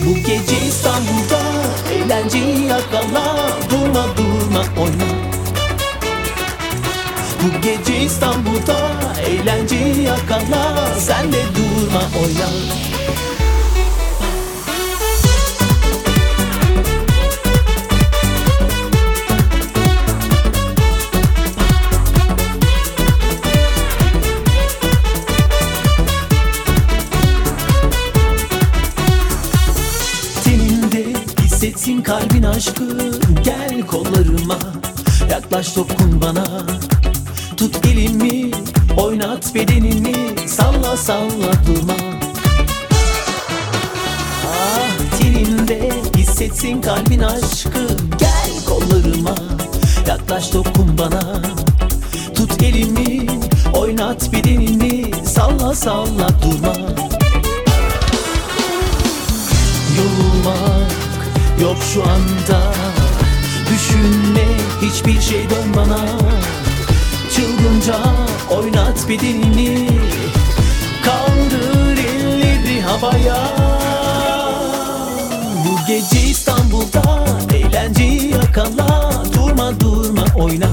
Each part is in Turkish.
Bu gece İstanbul'da eğlenceyi yakala. Durma durma oyna. Bu gece İstanbul'da eğlenceyi yakala. Sen de durma oyna. Hissetsin kalbin aşkı, gel kollarıma. Yaklaş dokun bana, tut elimi, oynat bedenini. Salla salla durma. Ah teninde hissetsin kalbin aşkı, gel kollarıma. Yaklaş dokun bana, tut elimi, oynat bedenini. Salla salla durma. Yorulmak yok şu anda, düşünme hiçbir şey, dön bana. Çılgınca oynat bedenini, kaldır elleri havaya. Bu gece İstanbul'da eğlenceyi yakala. Durma durma oyna.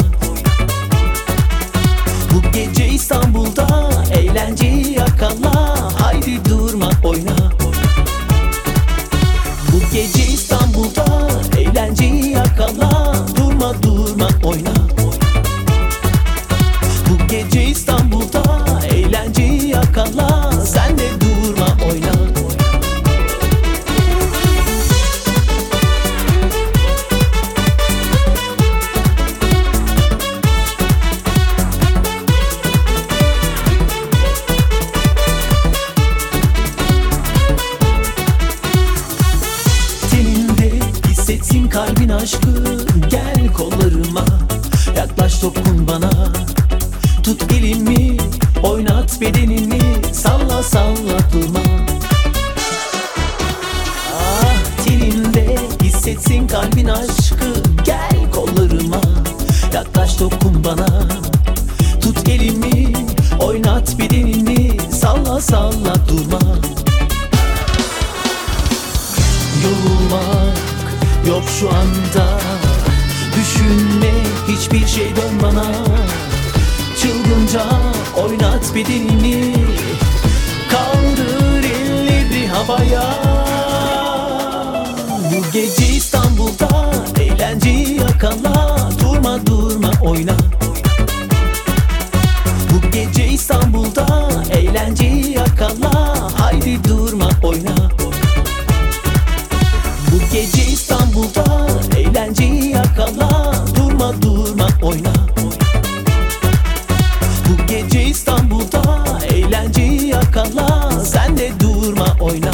Bu gece İstanbul'da eğlenceyi yakala. Haydi durma oyna. Bu gece İstanbul'da eğlenceyi yakala. Durma durma oyna. Bu gece İstanbul'da eğlenceyi yakala. Sen de durma oyna. Hissetsin kalbin aşkı, gel kollarıma. Yaklaş dokun bana, tut elimi, oynat bedenini. Salla salla durma. Ah teninde hissetsin kalbin aşkı, gel kollarıma. Yaklaş dokun bana, tut elimi, oynat bedenini. Salla salla durma. Yorulmak yok şu anda, düşünme hiçbir şey, dön bana. Çılgınca oynat bedenini, kaldır elleri havaya. Bu gece İstanbul'da eğlenceyi yakala. Durma durma oyna. Bu gece İstanbul'da eğlenceyi yakala. Haydi durma oyna. Bu gece İstanbul'da eğlenceyi yakala. Durma durma oyna. Bu gece İstanbul'da eğlenceyi yakala. Sen de durma oyna.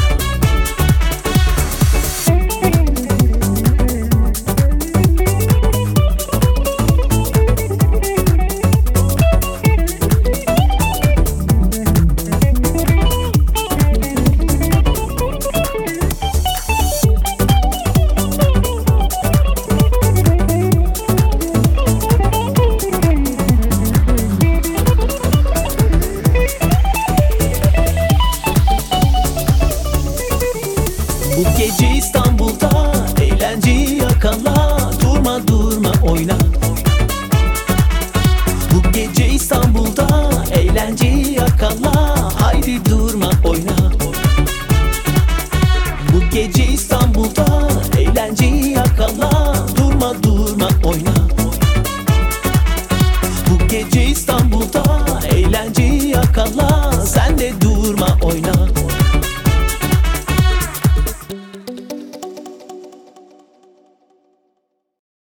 Bu gece İstanbul'da eğlenceyi yakala. Durma durma oyna. Bu gece İstanbul'da eğlenceyi